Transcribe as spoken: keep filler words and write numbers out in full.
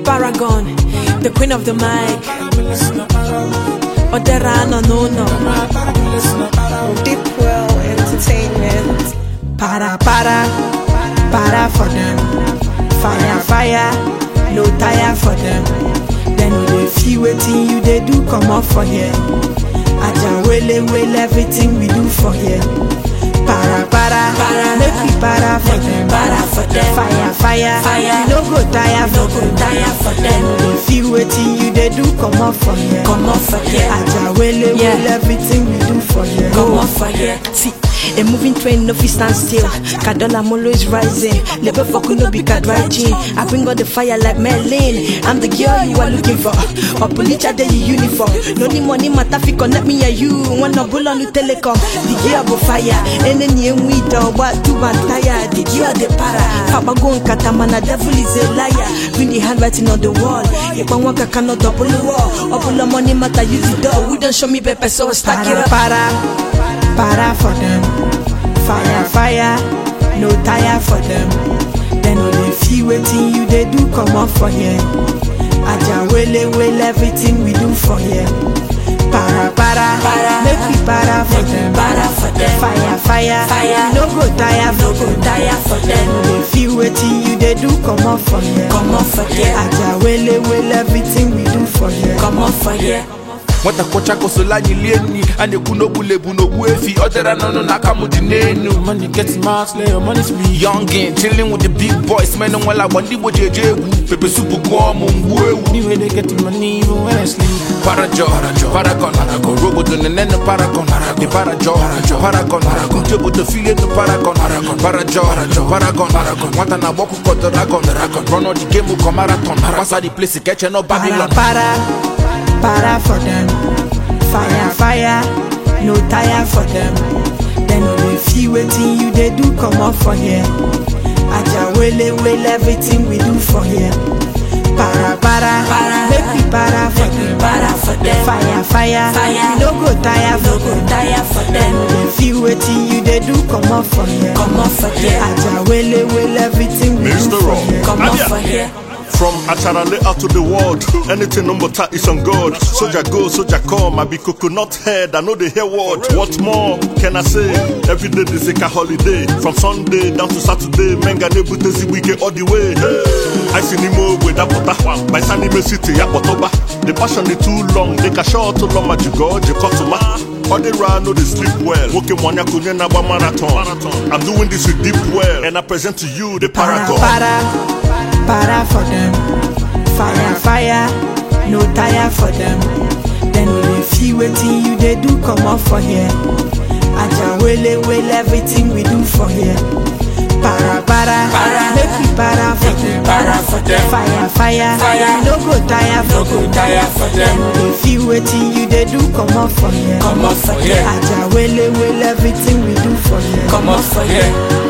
Paragon, the queen of the mic. Oderano no no. Deep Well Entertainment. Para para, para for them. Fire fire, no tire for them. Then we dey feel wetin you dey do come up for here. Aja wele wele everything we do for here. Para para, para make we para for them. Para for them. Fire fire, fire. No go tire for no them. Go tire for them. We dey feel wetin you dey do come up for here. Come up for here. Aja wele yeah. wele everything we do for here. Come up for here. See. A moving train, no fit stand still. Kadola I'm always rising. Never fuck no be kadwajin. I bring on the fire like Merlin. I'm the girl you are looking for. Opolicha de uniform. No need money matter fi connect me and you. Wanna bull on the telecom. The girl go fire. And then you we don't what to man tired. The girl the para. Kabagon katamana devil is a liar. Bring the handwriting on the wall. If I want cannot double the wall. Open money matter use the door. We don't show me paper so stack it up. Para. Para for them, fire, fire, no tire for them. Then all they feel waiting you they do come up for here. Aja wele wele everything we do for here. Para para, para make we para for them. Para for them. Fire, fire, fire, no go tire for no go tire for them. All they feel waiting you they do come up for here. Come up for here. Aja wele wele everything we do for here. Come up for here. Wata kocha kosola nyilieni ane kunobu lebu nobu efi odera nono nakamu dinenu. Money gets marks, lay your money's me. Youngin, chilling with the big boys, man on wala wandi bo jeje wu. Pepe supu kwa mungwe wu. Ni way they get the money even when I sleep. Parajo, paragon, paragon, robo to nene paragon, the parajo, paragon, paragon, table to feel no paragon, parajo, paragon, paragon. Wata na boku koto dragon, run on the game with marathon. Pass the place to catch no Babylon. Para. Para for them, fire, fire, no tire for them. Then all they feel waiting you they do come up for here. Aja wele wele everything we do for here. Para para, para make we para for them. Para for them. Fire, fire, fire. No go tire for no go tire for them. All they feel waiting you they do come up for here. Come up for here. Aja wele wele everything we Mister do for here. Come up for here. From Acharale out to the world, anything no matter is on God. Soldier go, soldier come, I be coconut head, I know they hear word. What more can I say? Every day is like a holiday. From Sunday down to Saturday, menga nebutezi weekend all the way. I see Nemo with that butter, by Sunny City, Yakotoba. The passion is too long, they can show to long magic God, you cut to ma. All they run, know they sleep well. Woke mwanya kunye na ba marathon. I'm doing this with Deep Well, and I present to you the Paragon. Para, para for them, fire, fire, no tire for them. Then all they feel waiting you they do come up for here. Aja wele wele everything we do for here. Para para, para make we para for them. Para for them. Fire, fire, fire, no go tire for no go tire for them. Then all they feel waiting you they do come up for here. Come up for here. Aja wele wele everything we do for here. Come up for here.